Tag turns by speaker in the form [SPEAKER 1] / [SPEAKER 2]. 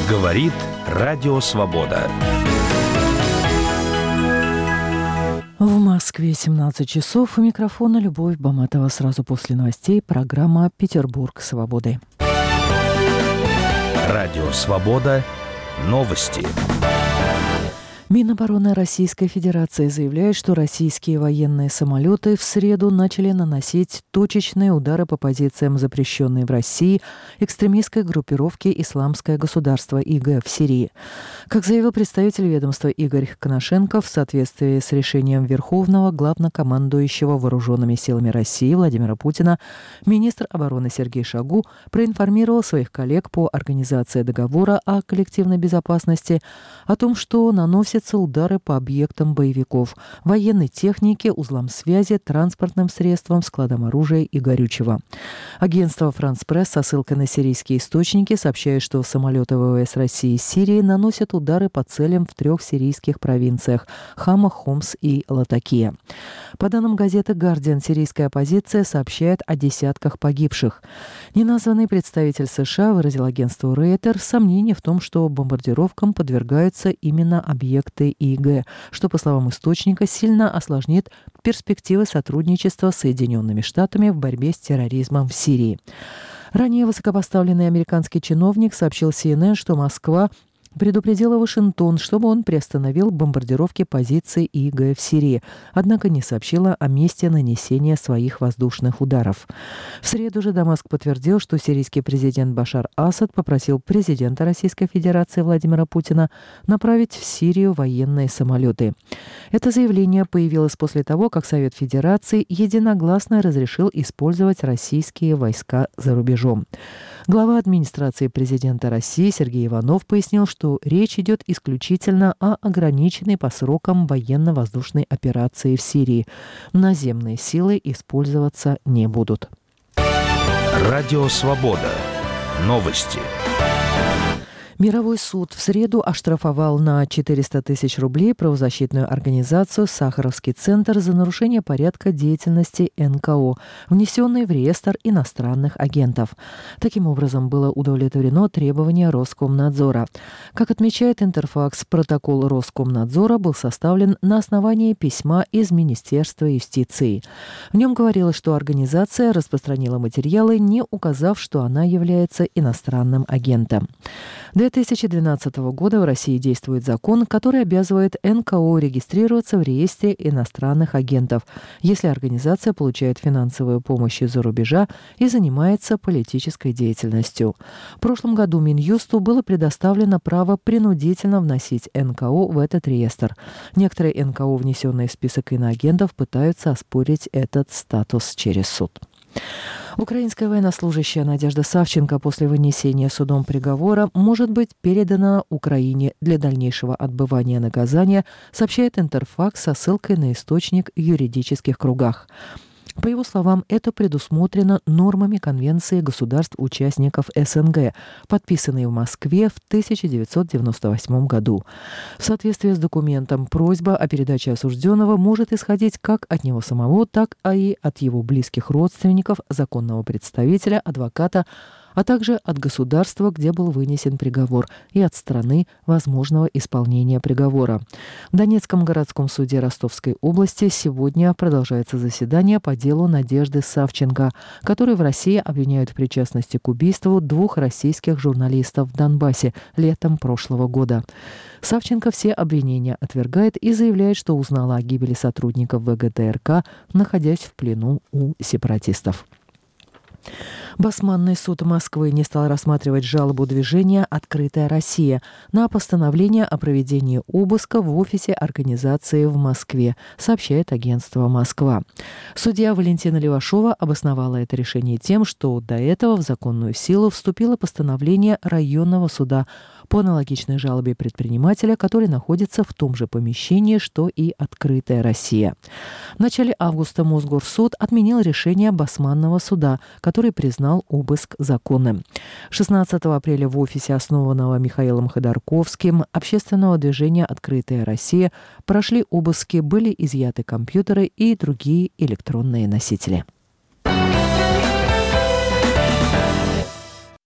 [SPEAKER 1] Говорит Радио Свобода.
[SPEAKER 2] В Москве 17 часов. У микрофона Любовь Баматова. Сразу после новостей программа «Петербург свободы».
[SPEAKER 1] Радио Свобода. Новости.
[SPEAKER 2] Минобороны Российской Федерации заявляет, что российские военные самолеты в среду начали наносить точечные удары по позициям запрещенной в России экстремистской группировки «Исламское государство» ИГ в Сирии. Как заявил представитель ведомства Игорь Коношенков, в соответствии с решением Верховного Главнокомандующего Вооруженными силами России Владимира Путина, министр обороны Сергей Шойгу проинформировал своих коллег по Организации договора о коллективной безопасности о том, что наносит удары по объектам боевиков, военной технике, узлам связи, транспортным средствам, складам оружия и горючего. Агентство «Франс Пресс» со ссылкой на сирийские источники сообщает, что самолеты ВВС России и Сирии наносят удары по целям в 3 сирийских провинциях – Хама, Хомс и Латакия. По данным газеты «Гардиан», сирийская оппозиция сообщает о десятках погибших. Неназванный представитель США выразил агентству Рейтер сомнение в том, что бомбардировкам подвергаются именно объекты ИГ, что, по словам источника, сильно осложнит перспективы сотрудничества с Соединенными Штатами в борьбе с терроризмом в Сирии. Ранее высокопоставленный американский чиновник сообщил CNN, что Москва предупредила Вашингтон, чтобы он приостановил бомбардировки позиций ИГ в Сирии, однако не сообщила о месте нанесения своих воздушных ударов. В среду же Дамаск подтвердил, что сирийский президент Башар Асад попросил президента Российской Федерации Владимира Путина направить в Сирию военные самолеты. Это заявление появилось после того, как Совет Федерации единогласно разрешил использовать российские войска за рубежом. Глава администрации президента России Сергей Иванов пояснил, что речь идет исключительно о ограниченной по срокам военно-воздушной операции в Сирии. Наземные силы использоваться не будут.
[SPEAKER 1] Радио Свобода. Новости.
[SPEAKER 2] Мировой суд в среду оштрафовал на 400 тысяч рублей правозащитную организацию «Сахаровский центр» за нарушение порядка деятельности НКО, внесенной в реестр иностранных агентов. Таким образом, было удовлетворено требование Роскомнадзора. Как отмечает Интерфакс, протокол Роскомнадзора был составлен на основании письма из Министерства юстиции. В нем говорилось, что организация распространила материалы, не указав, что она является иностранным агентом. 2012 года в России действует закон, который обязывает НКО регистрироваться в реестре иностранных агентов, если организация получает финансовую помощь из-за рубежа и занимается политической деятельностью. В прошлом году Минюсту было предоставлено право принудительно вносить НКО в этот реестр. Некоторые НКО, внесенные в список иноагентов, пытаются оспорить этот статус через суд. Украинская военнослужащая Надежда Савченко после вынесения судом приговора может быть передана Украине для дальнейшего отбывания наказания, сообщает Интерфакс со ссылкой на источник в юридических кругах. По его словам, это предусмотрено нормами Конвенции государств-участников СНГ, подписанной в Москве в 1998 году. В соответствии с документом, просьба о передаче осужденного может исходить как от него самого, так и от его близких родственников, законного представителя, адвоката, а также от государства, где был вынесен приговор, и от страны возможного исполнения приговора. В Донецком городском суде Ростовской области сегодня продолжается заседание по делу Надежды Савченко, которую в России обвиняют в причастности к убийству 2 российских журналистов в Донбассе летом прошлого года. Савченко все обвинения отвергает и заявляет, что узнала о гибели сотрудников ВГТРК, находясь в плену у сепаратистов. Басманный суд Москвы не стал рассматривать жалобу движения «Открытая Россия» на постановление о проведении обыска в офисе организации в Москве, сообщает агентство «Москва». Судья Валентина Левашова обосновала это решение тем, что до этого в законную силу вступило постановление районного суда по аналогичной жалобе предпринимателя, который находится в том же помещении, что и «Открытая Россия». В начале августа Мосгорсуд отменил решение Басманного суда, который признал обыск законным. 16 апреля в офисе, основанного Михаилом Ходорковским, общественного движения «Открытая Россия», прошли обыски, были изъяты компьютеры и другие электронные носители.